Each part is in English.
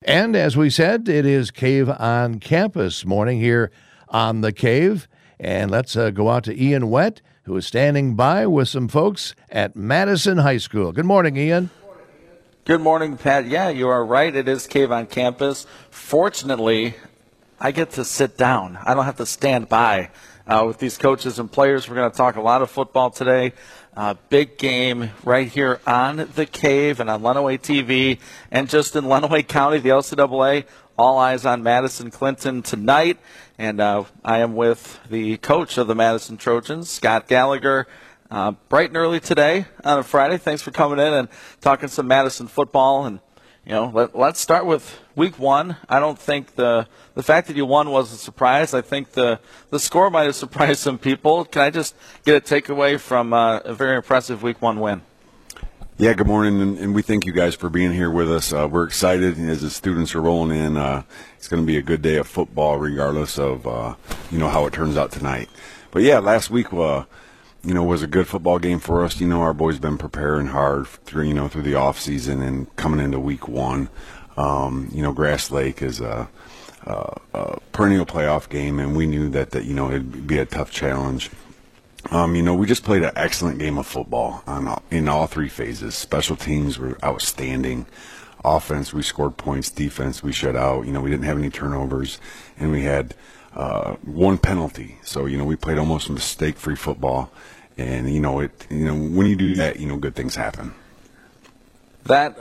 And as we said, it is Cave on Campus morning here on The Cave. And let's go out to Ian Wett, who is standing by with some folks at Madison High School. Good morning, Ian. Good morning, Pat. Yeah, you are right. It is Cave on Campus. Fortunately, I get to sit down. I don't have to stand by with these coaches and players. We're going to talk a lot of football today. Big game right here on The Cave and on Lenawee TV and just in Lenawee County, the LCAA. All eyes on Madison Clinton tonight. And I am with the coach of the Madison Trojans, Scott Gallagher. Bright and early today on a Friday. Thanks for coming in and talking some Madison football. And, you know, let's start with week one. I don't think the fact that you won was a surprise. I think the score might have surprised some people. Can I just get a takeaway from a very impressive week one win? Yeah, good morning, and we thank you guys for being here with us. We're excited as the students are rolling in. It's going to be a good day of football regardless of, how it turns out tonight. But, yeah, last week was a good football game for us. Our boys been preparing hard through the off season and coming into week one. Grass Lake is a perennial playoff game, and we knew that it'd be a tough challenge. We just played an excellent game of football in all three phases. Special teams were outstanding. Offense, we scored points. Defense, we shut out. We didn't have any turnovers, and we had one penalty. So we played almost mistake-free football. And when you do that, good things happen. That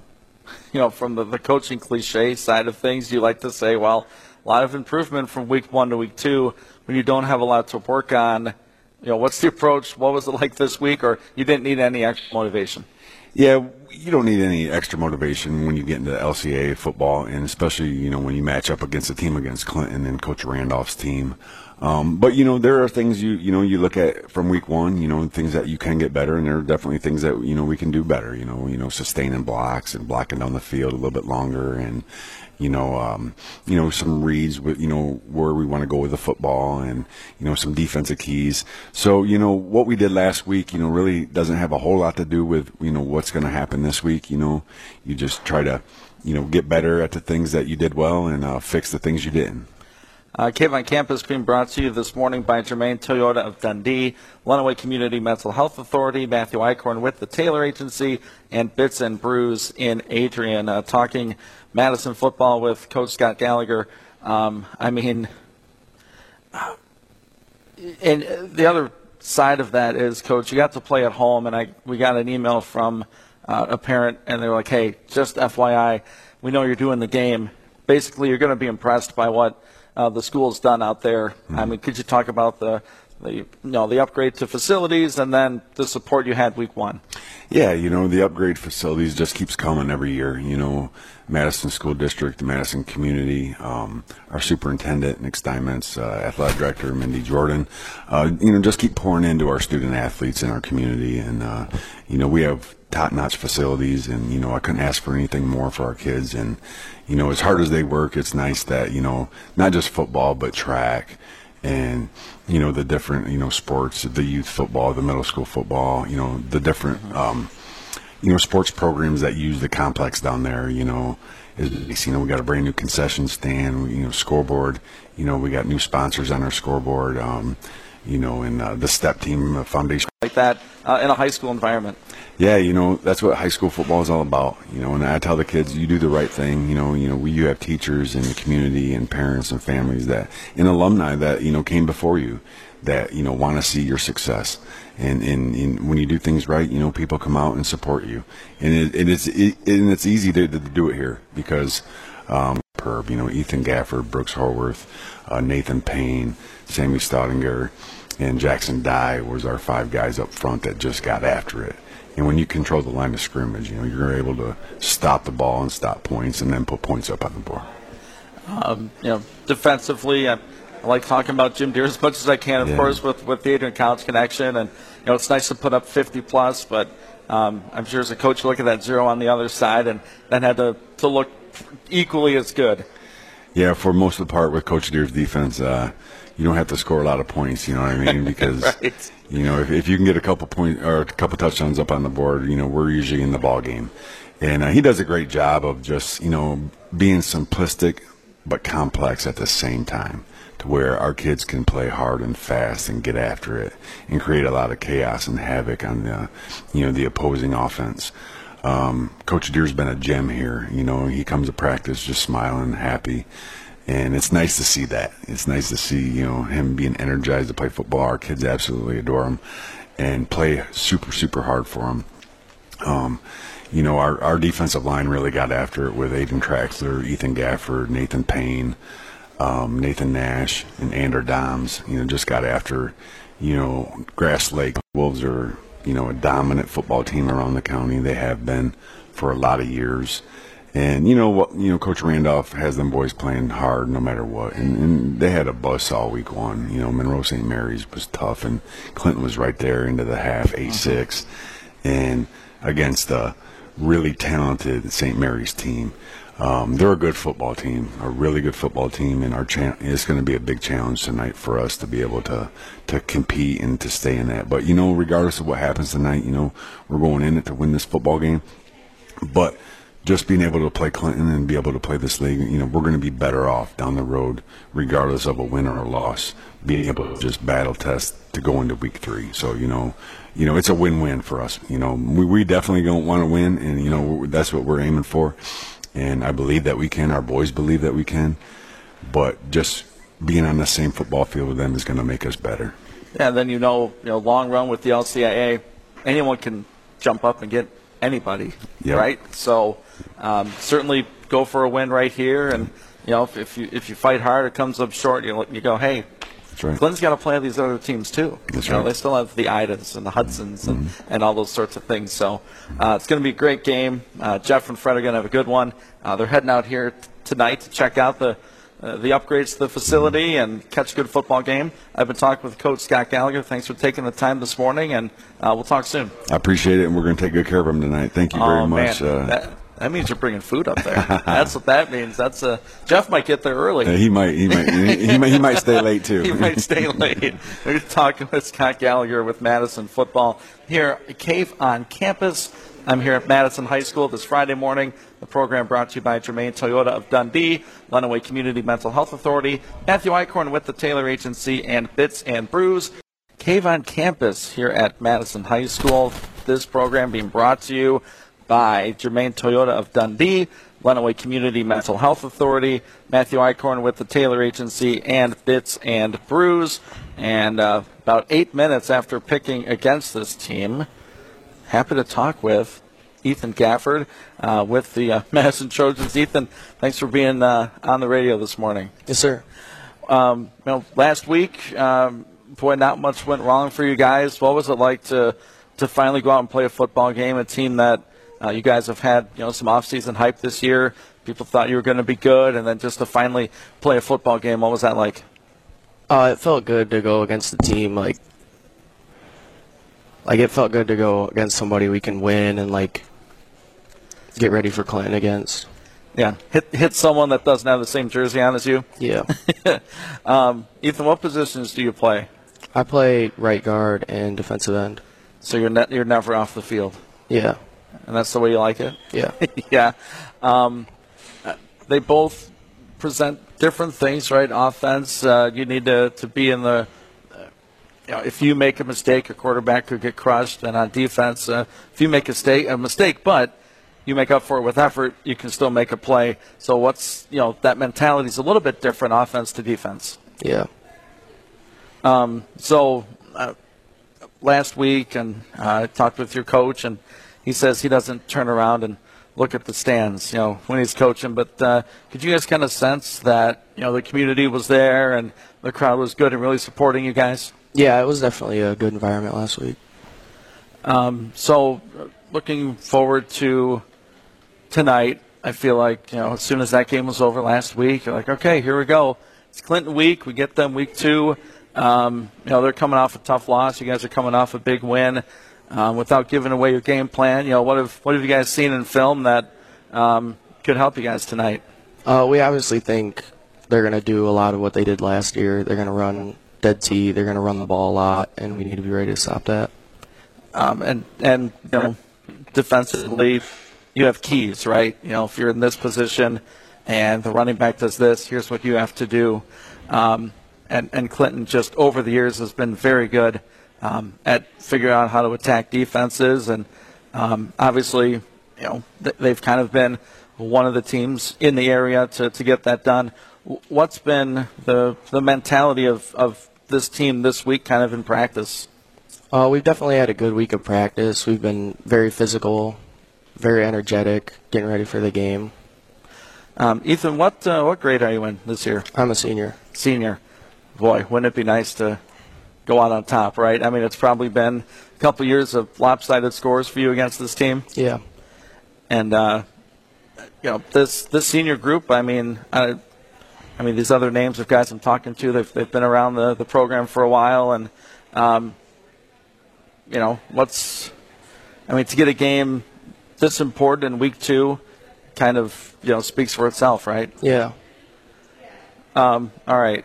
from the coaching cliche side of things, you like to say, well, a lot of improvement from week one to week two. When you don't have a lot to work on, what's the approach? What was it like this week? Or you didn't need any extra motivation? Yeah, you don't need any extra motivation when you get into LCAA football, and especially, when you match up against a team against Clinton and Coach Randolph's team. But there are things you look at from week one, things that you can get better, and there are definitely things that, we can do better, sustaining blocks and blocking down the field a little bit longer, and, some reads with, where we want to go with the football, and, some defensive keys. So, what we did last week, really doesn't have a whole lot to do with, what's going to happen this week. You just try to, get better at the things that you did well and fix the things you didn't. Cave on Campus being brought to you this morning by Germain Toyota of Dundee, Lenawee Community Mental Health Authority, Matthew Eichhorn with the Taylor Agency, and Bits and Brews in Adrian. Talking Madison football with Coach Scott Gallagher. And the other side of that is, Coach, you got to play at home, and we got an email from a parent, and they were like, hey, just FYI, we know you're doing the game. Basically, you're going to be impressed by what the school's done out there. Mm-hmm. Could you talk about the upgrade to facilities and then the support you had week one? Yeah, the upgrade facilities just keeps coming every year. Madison School District, the Madison community, our superintendent, Nick Steinmetz, athletic director, Mindy Jordan, just keep pouring into our student athletes in our community. And, we have top-notch facilities, and, I couldn't ask for anything more for our kids. And, as hard as they work, it's nice that, not just football, but track and, the different, sports, the youth football, the middle school football, the different, sports programs that use the complex down there, we got a brand new concession stand, scoreboard, we got new sponsors on our scoreboard, and the STEP team foundation. Like that in a high school environment. Yeah, that's what high school football is all about, and I tell the kids, you do the right thing, you have teachers in the community and parents and families and alumni that, came before you that, want to see your success. And when you do things right, people come out and support you. And it's easy to do it here because, Ethan Gafford, Brooks Horworth, Nathan Payne, Sammy Staudinger, and Jackson Dye was our five guys up front that just got after it. And when you control the line of scrimmage, you're able to stop the ball and stop points and then put points up on the board. Defensively, I like talking about Jim Deere as much as I can, of course, with the Adrian College connection. And, it's nice to put up 50-plus, but I'm sure as a coach you look at that zero on the other side and then had to look equally as good. Yeah, for most of the part with Coach Deere's defense, you don't have to score a lot of points, you know what I mean? Because, right. If you can get a couple points or a couple touchdowns up on the board, we're usually in the ball game. And he does a great job of just, being simplistic but complex at the same time, to where our kids can play hard and fast and get after it and create a lot of chaos and havoc on the opposing offense. Coach Deere's been a gem here. He comes to practice just smiling, happy, and it's nice to see that. It's nice to see, him being energized to play football. Our kids absolutely adore him and play super, super hard for him. Our defensive line really got after it with Aiden Traxler, Ethan Gafford, Nathan Payne, Nathan Nash, and Ander Doms. Just got after, Grass Lake. Wolves are, a dominant football team around the county. They have been for a lot of years. And Coach Randolph has them boys playing hard no matter what. And they had a bus all week one. Monroe St. Mary's was tough, and Clinton was right there into the half, 8-6. And against a really talented St. Mary's team. They're a good football team, a really good football team, and it's going to be a big challenge tonight for us to be able to compete and to stay in that. But, regardless of what happens tonight, we're going in it to win this football game. But just being able to play Clinton and be able to play this league, we're going to be better off down the road, regardless of a win or a loss, being able to just battle test to go into week 3. So, it's a win-win for us. We definitely don't want to win, and, that's what we're aiming for. And I believe that we can. Our boys believe that we can. But just being on the same football field with them is going to make us better. Yeah, then long run with the LCIA, anyone can jump up and get anybody, right? So certainly go for a win right here. And, if you fight hard, it comes up short, you go, hey, right. Clinton's got to play these other teams too. That's right. They still have the Idas and the Hudsons and all those sorts of things. So it's going to be a great game. Jeff and Fred are going to have a good one. They're heading out here tonight to check out the upgrades to the facility and catch a good football game. I've been talking with Coach Scott Gallagher. Thanks for taking the time this morning, and we'll talk soon. I appreciate it, and we're going to take good care of him tonight. Thank you very much. Man. That means you're bringing food up there. That's what that means. That's Jeff might get there early. He might. He might stay late too. He might stay late. We're talking with Scott Gallagher with Madison Football here at Cave on Campus. I'm here at Madison High School this Friday morning. The program brought to you by Germain Toyota of Dundee, Lenawee Community Mental Health Authority, Matthew Eichhorn with the Taylor Agency, and Bits and Brews. Cave on Campus here at Madison High School. This program being brought to you by Germain Toyota of Dundee, Lenawee Community Mental Health Authority, Matthew Eichhorn with the Taylor Agency, and Bits and Brews. And about 8 minutes after picking against this team, happy to talk with Ethan Gafford with the Madison Trojans. Ethan, thanks for being on the radio this morning. Yes, sir. Last week, not much went wrong for you guys. What was it like to finally go out and play a football game, a team that you guys have had some off-season hype this year? People thought you were going to be good, and then just to finally play a football game, what was that like? It felt good to go against the team. Like it felt good to go against somebody we can win and get ready for Clinton against. Yeah, hit someone that doesn't have the same jersey on as you. Yeah. Ethan, what positions do you play? I play right guard and defensive end. So you're never off the field. Yeah. And that's the way you like it? Yeah. Yeah. They both present different things, right? Offense, you need to be in the if you make a mistake, a quarterback could get crushed. And on defense, if you make a mistake, but you make up for it with effort, you can still make a play. So that mentality is a little bit different, offense to defense. Yeah. Last week, and I talked with your coach, and he says he doesn't turn around and look at the stands, when he's coaching. But could you guys kind of sense that, the community was there and the crowd was good and really supporting you guys? Yeah, it was definitely a good environment last week. So looking forward to tonight, I feel like, as soon as that game was over last week, you're like, okay, here we go. It's Clinton week. We get them week 2. They're coming off a tough loss. You guys are coming off a big win. Without giving away your game plan, what have you guys seen in film that could help you guys tonight? We obviously think they're going to do a lot of what they did last year. They're going to run dead tee. They're going to run the ball a lot, and we need to be ready to stop that. And defensively, you have keys, right? If you're in this position and the running back does this, here's what you have to do. And Clinton just over the years has been very good at figuring out how to attack defenses. And obviously, they've kind of been one of the teams in the area to get that done. What's been the mentality of this team this week kind of in practice? We've definitely had a good week of practice. We've been very physical, very energetic, getting ready for the game. Ethan, what grade are you in this year? I'm a senior. Senior. Boy, wouldn't it be nice to go out on top, right? I mean, it's probably been a couple years of lopsided scores for you against this team. Yeah. And this senior group, I mean, these other names of guys I'm talking to, they've been around the program for a while, and to get a game this important in week 2 kind of, speaks for itself, right? Yeah. All right.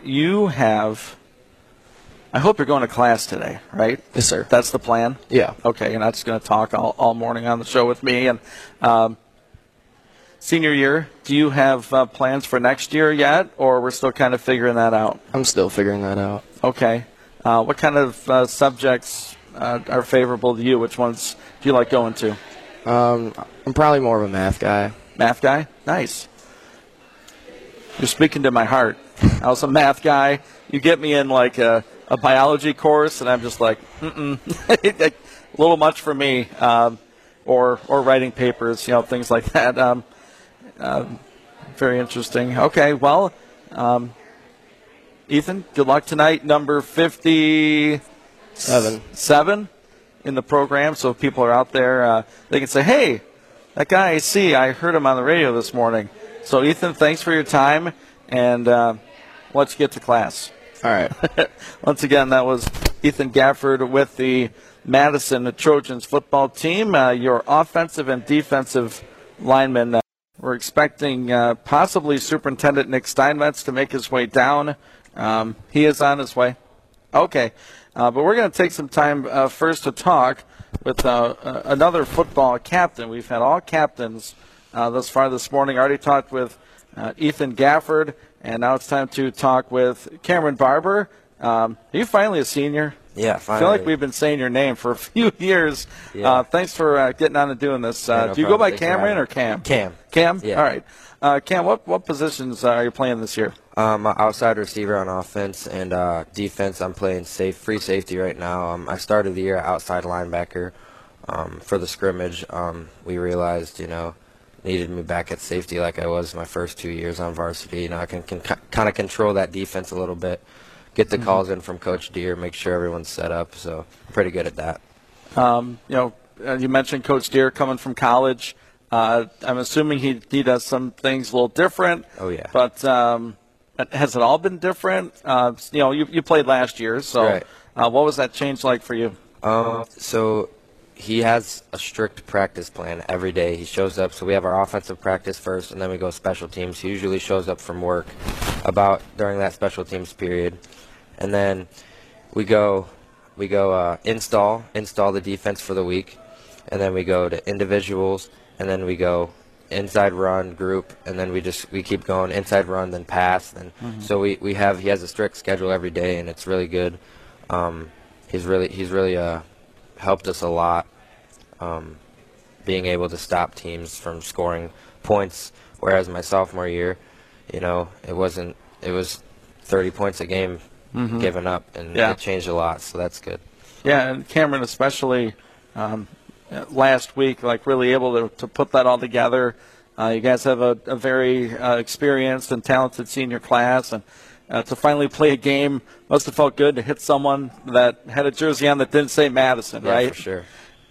I hope you're going to class today, right? Yes, sir. That's the plan? Yeah. Okay, you're not just going to talk all morning on the show with me. And senior year, do you have plans for next year yet, or we're still kind of figuring that out? I'm still figuring that out. Okay. What kind of subjects are favorable to you? Which ones do you like going to? I'm probably more of a math guy. Math guy? Nice. You're speaking to my heart. I was a math guy. You get me in like a biology course, and I'm just like, a little much for me. Or writing papers, things like that. Very interesting. Okay, well, Ethan, good luck tonight. Number 57 in the program. So if people are out there, they can say, hey, that guy I see, I heard him on the radio this morning. So, Ethan, thanks for your time, and let's get to class. All right. Once again, that was Ethan Gafford with the Madison Trojans football team, your offensive and defensive linemen. We're expecting possibly Superintendent Nick Steinmetz to make his way down. He is on his way. Okay. But we're going to take some time first to talk with another football captain. We've had all captains thus far this morning. I already talked with Ethan Gafford, and now it's time to talk with Cameron Barber. Are you finally a senior? Yeah, finally. I feel like we've been saying your name for a few years. Yeah. Thanks for getting on and doing this. Yeah, no do you go by problem. Cameron or Cam? Cam. Cam? Yeah. All right. Cam, what positions are you playing this year? Outside receiver on offense, and defense, I'm playing free safety right now. I started the year outside linebacker for the scrimmage. We realized, needed me back at safety like I was my first 2 years on varsity. I can kind of control that defense a little bit, get the calls in from Coach Deere, make sure everyone's set up. So I'm pretty good at that. You mentioned Coach Deere coming from college. I'm assuming he does some things a little different. Oh, yeah. But has it all been different? You played last year, so right. What was that change like for you? So he has a strict practice plan every day. He shows up. So we have our offensive practice first, and then we go special teams. He usually shows up from work about during that special teams period. And then we go install the defense for the week, and then we go to individuals, and then we go inside run group, and then we keep going inside run, then pass. So he has a strict schedule every day, and it's really good. He's really helped us a lot, being able to stop teams from scoring points. Whereas my sophomore year, it was 30 points a game given up, and it changed a lot. So that's good. Yeah, and Cameron especially last week, really able to put that all together. You guys have a very experienced and talented senior class, and to finally play a game must have felt good to hit someone that had a jersey on that didn't say Madison, right? Yeah, for sure.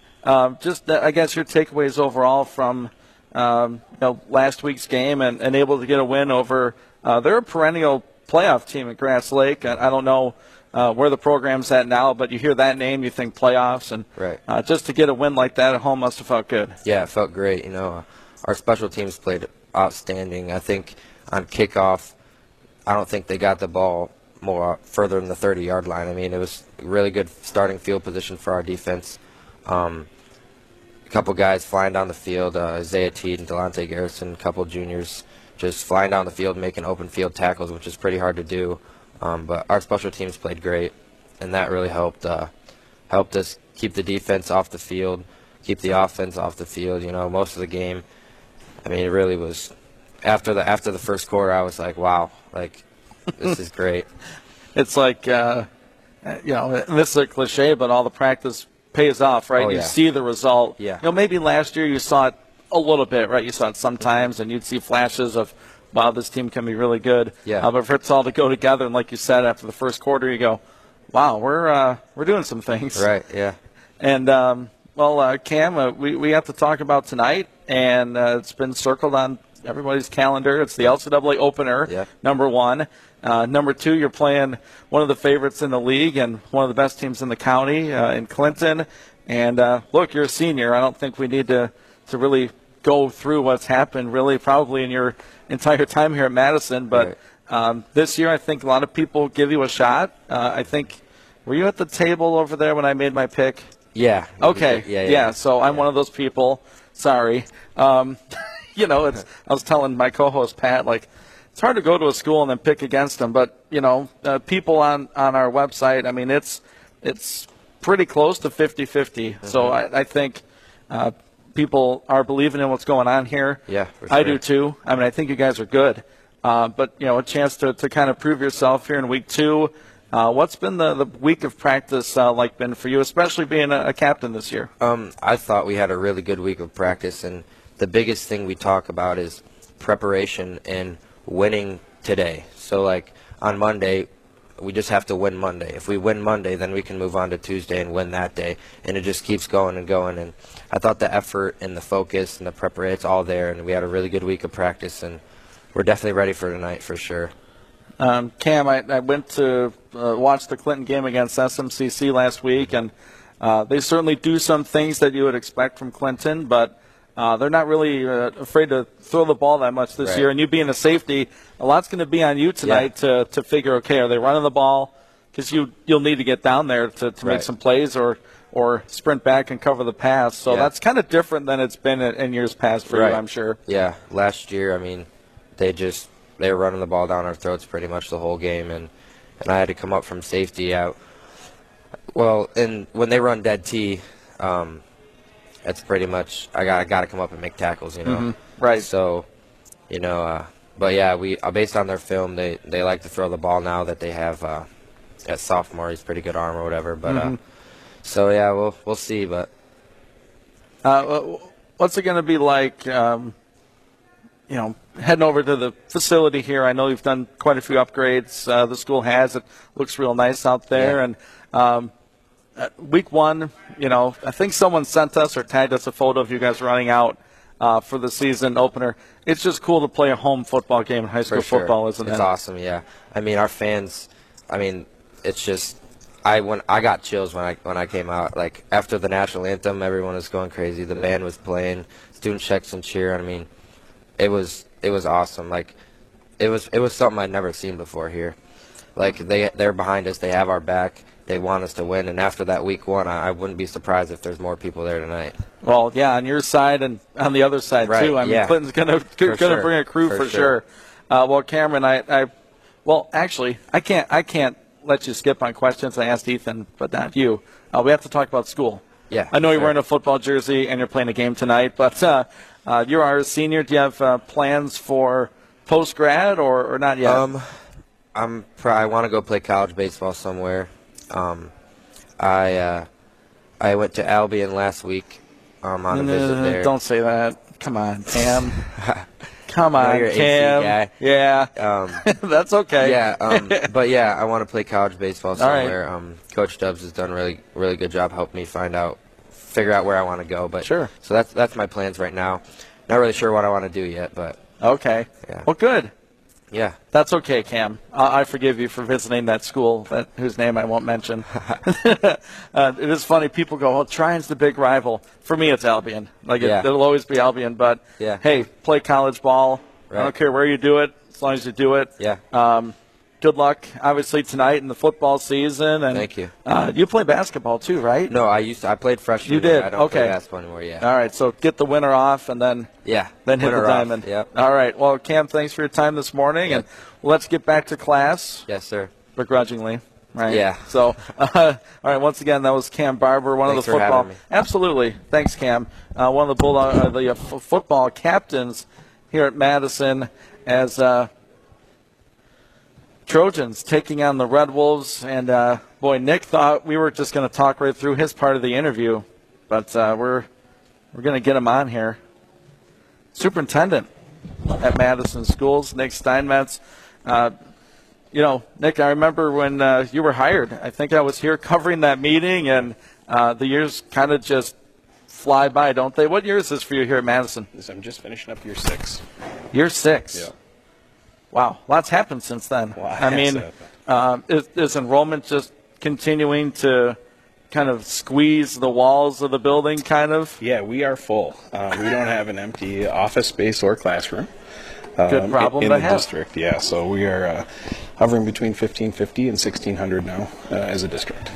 I guess your takeaways overall from last week's game and able to get a win over they're a perennial playoff team at Grass Lake. I don't know where the program's at now, but you hear that name, you think playoffs, and right. Just to get a win like that at home must have felt good. Yeah, it felt great. Our special teams played outstanding. I think on kickoff, I don't think they got the ball further than the 30-yard line. I mean, it was really good starting field position for our defense. Kind couple guys flying down the field, Isaiah Teed and Delonte Garrison, a couple juniors just flying down the field, making open field tackles, which is pretty hard to do. But our special teams played great, and that really helped us keep the defense off the field, keep the offense off the field. Most of the game, I mean, it really was. After the first quarter, I was like, wow, like this is great. It's like, this is a cliche, but all the practice pays off, right? Oh, You yeah. see the result. Yeah. Maybe last year you saw it a little bit, right? You saw it sometimes, and you'd see flashes of, wow, this team can be really good. Yeah. But for it all to go together, and like you said, after the first quarter, you go, wow, we're doing some things. Right, yeah. And, Cam, we have to talk about tonight, and it's been circled on everybody's calendar. It's the LCAA opener, Yeah. number one. Number two, you're playing one of the favorites in the league and one of the best teams in the county in Clinton. And, look, you're a senior. I don't think we need to really go through what's happened really probably in your entire time here at Madison. But this year I think a lot of people give you a shot. I think, were you at the table over there when I made my pick? Yeah. Okay. Yeah. So I'm one of those people. Sorry. I was telling my co-host Pat, like, it's hard to go to a school and then pick against them. But people on our website, I mean, it's pretty close to 50-50. Mm-hmm. So I think people are believing in what's going on here. Yeah, for I sure. do too. I mean, I think you guys are good. But a chance to kind of prove yourself here in week two. What's been the week of practice been for you, especially being a captain this year? I thought we had a really good week of practice, and the biggest thing we talk about is preparation and winning today. So, like, on Monday, we just have to win Monday. If we win Monday, then we can move on to Tuesday and win that day, and it just keeps going and going. And I thought the effort and the focus and the preparation, it's all there, and we had a really good week of practice, and we're definitely ready for tonight for sure. Cam, I went to watch the Clinton game against SMCC last week, and they certainly do some things that you would expect from Clinton, but they're not really afraid to throw the ball that much this Right. year. And you being a safety, a lot's going to be on you tonight to figure, okay, are they running the ball? Because you'll need to get down there to make Right. some plays or sprint back and cover the pass. So Yeah. that's kind of different than it's been in years past for Right. you, I'm sure. Yeah, last year, I mean, they were running the ball down our throats pretty much the whole game, and I had to come up from safety out. Well, and when they run dead T, that's pretty much I got to come up and make tackles, Right. So, but yeah, we based on their film, they like to throw the ball now that they have at sophomore. He's pretty good arm or whatever, but so yeah, we'll see, but. What's it going to be like, heading over to the facility here? I know you've done quite a few upgrades. The school has. It looks real nice out there. Yeah. And week one, I think someone sent us or tagged us a photo of you guys running out for the season opener. It's just cool to play a home football game in high school For sure. football, isn't it? It's awesome, yeah. I mean, our fans, it's just I got chills when I came out. Like, after the national anthem, everyone was going crazy. The band was playing, students checked some cheer. I mean, it was awesome. Like, it was something I'd never seen before here. Like, they're behind us. They have our back. They want us to win. And after that week one, I wouldn't be surprised if there's more people there tonight. Well, yeah, on your side and on the other side Right, too. I mean, yeah. Clinton's gonna sure. bring a crew for For sure. Well, Cameron, actually, I can't let you skip on questions I asked Ethan, but not you. We have to talk about school. Yeah, I know you're sure. wearing a football jersey and you're playing a game tonight, but you are a senior. Do you have plans for post grad or not yet? I want to go play college baseball somewhere. I went to Albion last week on a visit there. Don't say that. Come on, Cam. Come on, you're an AC Cam. guy. Yeah, that's okay. Yeah, but yeah, I want to play college baseball All right. somewhere. Coach Dubs has done a really good job helping me figure out where I want to go. But Sure. So that's my plans right now. Not really sure what I want to do yet, but Okay. Yeah. Well, good. yeah. That's okay, Cam. I forgive you for visiting that school, whose name I won't mention. It is funny. People go, well, Tryon's the big rival. For me, it's Albion. Yeah. It'll always be Albion. But, Yeah. hey, play college ball. I Right. don't care where you do it, as long as you do it. Yeah. good luck, obviously, tonight in the football season. And Thank you. You play basketball too, right? No, I played freshman. You did? I don't Okay. play basketball anymore. Yeah. All right, so get the winter off and then Yeah. then hit the Winter off, diamond. Yep. All right. Well, Cam, thanks for your time this morning, and let's get back to class, Yes, sir. begrudgingly. Right. Yeah. So, all right. Once again, that was Cam Barber, one Thanks of for the football. having me. Absolutely. Thanks, Cam. One of the football captains here at Madison, as Trojans taking on the Red Wolves. And boy, Nick thought we were just going to talk right through his part of the interview, but we're going to get him on here. Superintendent at Madison Schools, Nick Steinmetz. Nick, I remember when you were hired. I think I was here covering that meeting, and the years kind of just fly by, don't they? What year is this for you here at Madison? I'm just finishing up year 6. Year 6? Yeah. Wow, lots happened since then. Lots I mean, is enrollment just continuing to kind of squeeze the walls of the building, kind of? Yeah, we are full. We don't have an empty office space or classroom. Good problem in to the have. district. Yeah, so we are hovering between 1,550 and 1,600 now as a district.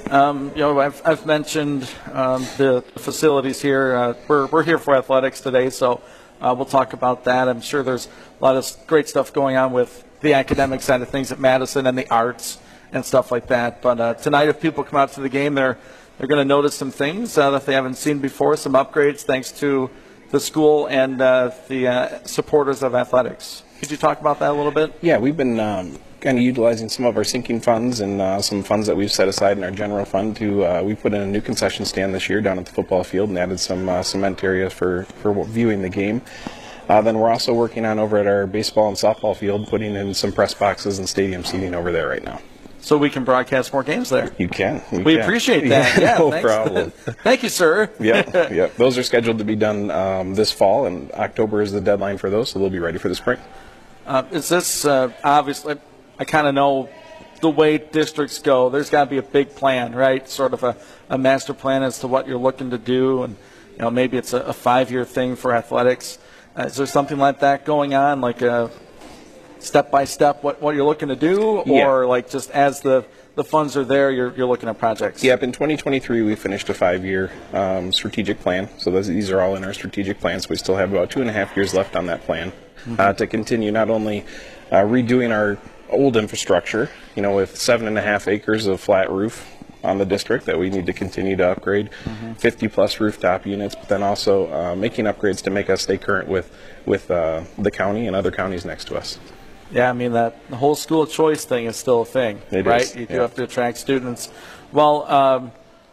I've mentioned the facilities here. We're here for athletics today, so we'll talk about that. I'm sure there's a lot of great stuff going on with the academic side of things at Madison and the arts and stuff like that. But tonight, if people come out to the game, they're going to notice some things that they haven't seen before, some upgrades thanks to the school and the supporters of athletics. Could you talk about that a little bit? Yeah, we've been kind of utilizing some of our sinking funds and some funds that we've set aside in our general fund to we put in a new concession stand this year down at the football field and added some cement areas for viewing the game. Then we're also working on over at our baseball and softball field, putting in some press boxes and stadium seating over there right now. So we can broadcast more games there. You can. We appreciate that. Yeah, no thanks. problem. Thank you, sir. Yeah. Those are scheduled to be done this fall, and October is the deadline for those, so they'll be ready for the spring. Is this obviously? I kind of know the way districts go. There's got to be a big plan, right? Sort of a master plan as to what you're looking to do, and maybe it's a 5-year thing for athletics. Is there something like that going on, like a step by step what you're looking to do, or like just as the funds are there, you're looking at projects? Yep. In 2023, we finished a 5-year strategic plan. So these are all in our strategic plans. We still have about 2.5 years left on that plan to continue not only redoing our old infrastructure, with 7.5 acres of flat roof on the district that we need to continue to upgrade, 50-plus rooftop units, but then also making upgrades to make us stay current with the county and other counties next to us. Yeah, I mean, the whole school choice thing is still a thing, right? Is, You do have to attract students. Well,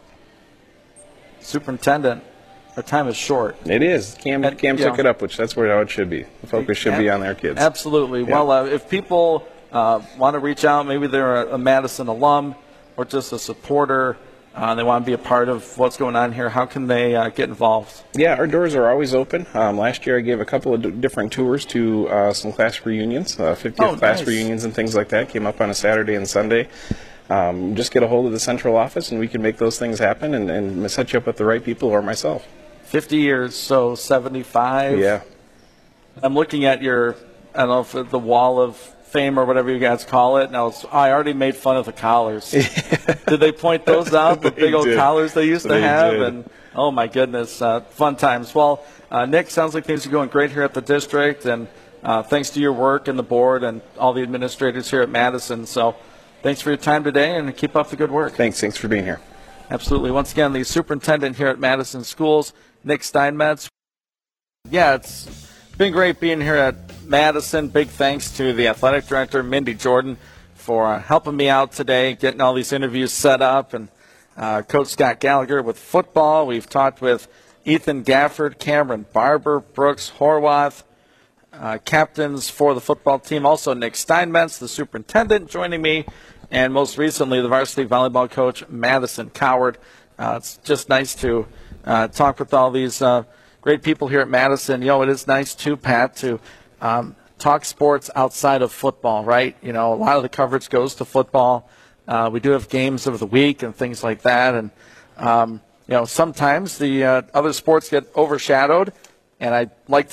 Superintendent, our time is short. It is. Cam took it up, which that's how it should be. The focus should be on their kids. Absolutely. Yeah. Well, if people want to reach out, maybe they're a Madison alum or just a supporter, they want to be a part of what's going on here, how can they get involved? Yeah, our doors are always open. Last year I gave a couple of different tours to some class reunions, 50th class nice. reunions and things like that. Came up on a Saturday and Sunday. Just get a hold of the central office and we can make those things happen and set you up with the right people or myself. 50 years, so 75. Yeah. I'm looking at your, I don't know if the wall of fame or whatever you guys call it. Now, I already made fun of the collars. Did they point those out, the big old collars they used to have? Did. And oh my goodness, fun times. Well, Nick, sounds like things are going great here at the district, and thanks to your work and the board and all the administrators here at Madison. So thanks for your time today, and keep up the good work. Thanks for being here. Absolutely. Once again, the superintendent here at Madison Schools, Nick Steinmetz. Yeah, it's been great being here at Madison. Big thanks to the athletic director, Mindy Jordan, for helping me out today, getting all these interviews set up, and Coach Scott Gallagher with football. We've talked with Ethan Gafford, Cameron Barber, Brooks Horwath, captains for the football team. Also Nick Steinmetz, the superintendent, joining me, and most recently the varsity volleyball coach, Madison Coward. It's just nice to talk with all these great people here at Madison. It is nice too, Pat, to talk sports outside of football, right? A lot of the coverage goes to football. We do have games of the week and things like that, and sometimes the other sports get overshadowed, and I'd like to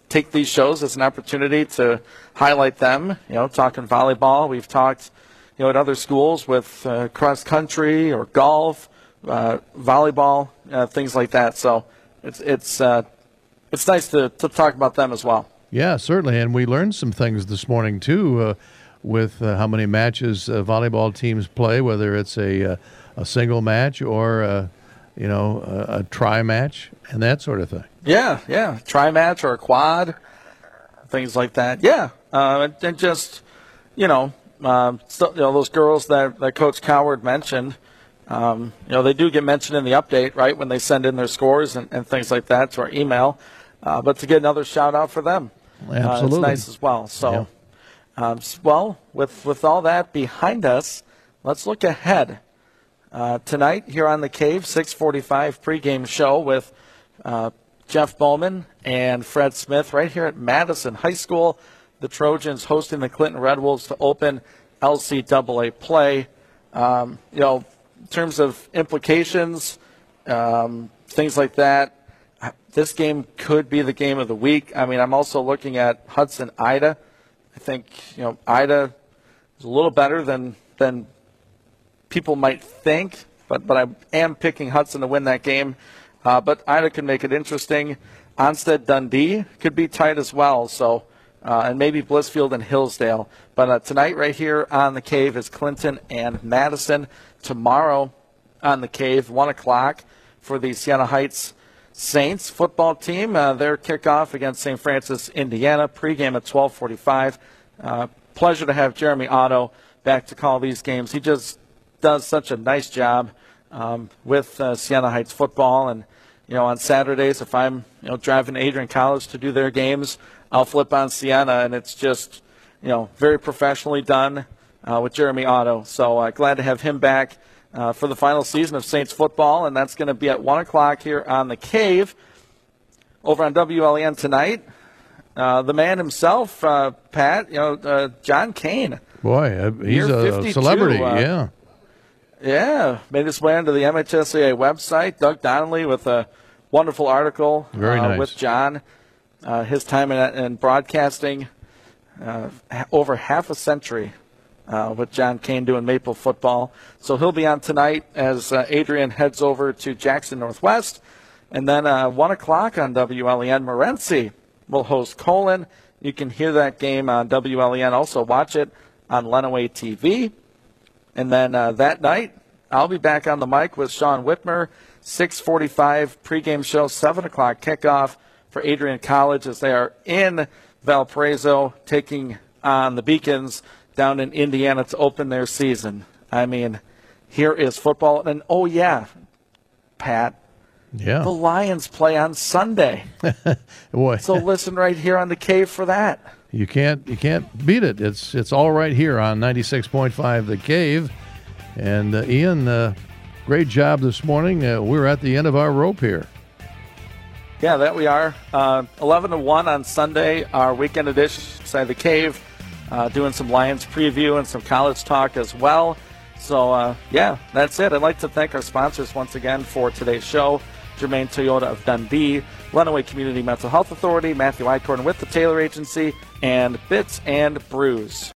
take these shows as an opportunity to highlight them. Talking volleyball, we've talked, at other schools with cross country or golf, volleyball, things like that. So it's nice to talk about them as well. Yeah, certainly, and we learned some things this morning too, with how many matches volleyball teams play, whether it's a single match or a tri match and that sort of thing. Yeah, tri match or a quad, things like that. Yeah, and just those girls that Coach Coward mentioned. They do get mentioned in the update, right, when they send in their scores and things like that to our email. But to get another shout out for them, absolutely, it's nice as well. So, with all that behind us, let's look ahead. Tonight here on the Cave, 6:45 pregame show with Jeff Bowman and Fred Smith right here at Madison High School. The Trojans hosting the Clinton Red Wolves to open LCAA play. In terms of implications, things like that, this game could be the game of the week. I mean, I'm also looking at Hudson-Ida. I think, Ida is a little better than people might think, but I am picking Hudson to win that game. But Ida can make it interesting. Onstead-Dundee could be tight as well, so and maybe Blissfield and Hillsdale. But tonight right here on the Cave is Clinton and Madison. Tomorrow on the Cave, 1 o'clock for the Siena Heights Saints football team. Their kickoff against St. Francis, Indiana. Pregame at 12:45. Pleasure to have Jeremy Otto back to call these games. He just does such a nice job with Siena Heights football. And, on Saturdays, if I'm, driving to Adrian College to do their games, I'll flip on Siena, and it's just, very professionally done with Jeremy Otto. So glad to have him back for the final season of Saints football, and that's going to be at 1 o'clock here on the Cave. Over on WLEN tonight, the man himself, Pat, John Kane. Boy, he's a celebrity, yeah. Yeah, made his way onto the MHSAA website. Doug Donnelly with a wonderful article Very nice. With John. His time in broadcasting, over half a century with John Kane doing Maple football. So he'll be on tonight as Adrian heads over to Jackson Northwest. And then 1 o'clock on WLEN, Morenci will host Colon. You can hear that game on WLEN. Also watch it on Lenawee TV. And then that night, I'll be back on the mic with Sean Whitmer, 6:45 pregame show, 7 o'clock kickoff for Adrian College as they are in Valparaiso taking on the Beacons down in Indiana to open their season. I mean, here is football. And, oh, yeah, Pat, yeah, the Lions play on Sunday. Boy. So listen right here on the Cave for that. You can't beat it. It's all right here on 96.5 The Cave. And Ian, great job this morning. We're at the end of our rope here. Yeah, that we are. 11 to 1 on Sunday, our weekend edition inside The Cave, doing some Lions preview and some college talk as well. So, that's it. I'd like to thank our sponsors once again for today's show. Germain Toyota of Dundee, Lenawee Community Mental Health Authority, Matthew Eichhorn with the Taylor Agency, and Bits and Brews.